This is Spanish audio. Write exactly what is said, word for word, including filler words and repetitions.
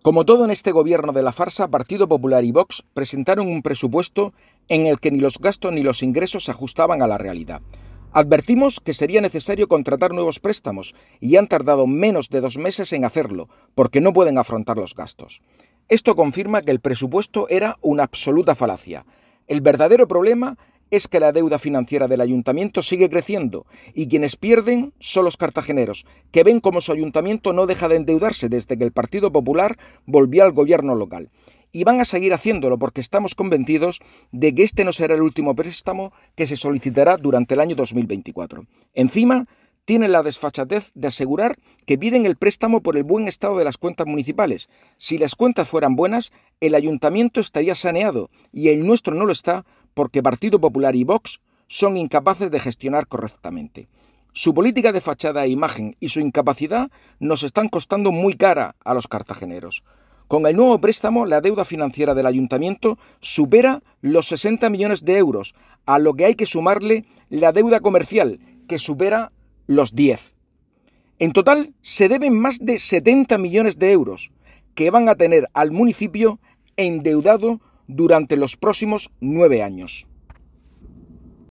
Como todo en este gobierno de la farsa, Partido Popular y Vox presentaron un presupuesto en el que ni los gastos ni los ingresos se ajustaban a la realidad. Advertimos que sería necesario contratar nuevos préstamos y han tardado menos de dos meses en hacerlo, porque no pueden afrontar los gastos. Esto confirma que el presupuesto era una absoluta falacia. El verdadero problema es que la deuda financiera del ayuntamiento sigue creciendo y quienes pierden son los cartageneros, que ven cómo su ayuntamiento no deja de endeudarse desde que el Partido Popular volvió al gobierno local. Y van a seguir haciéndolo porque estamos convencidos de que este no será el último préstamo que se solicitará durante el año dos mil veinticuatro. Encima, tienen la desfachatez de asegurar que piden el préstamo por el buen estado de las cuentas municipales. Si las cuentas fueran buenas, el ayuntamiento estaría saneado y el nuestro no lo está porque Partido Popular y Vox son incapaces de gestionar correctamente. Su política de fachada e imagen y su incapacidad nos están costando muy cara a los cartageneros. Con el nuevo préstamo, la deuda financiera del ayuntamiento supera los sesenta millones de euros, a lo que hay que sumarle la deuda comercial, que supera los diez. En total, se deben más de setenta millones de euros, que van a tener al municipio endeudado durante los próximos nueve años.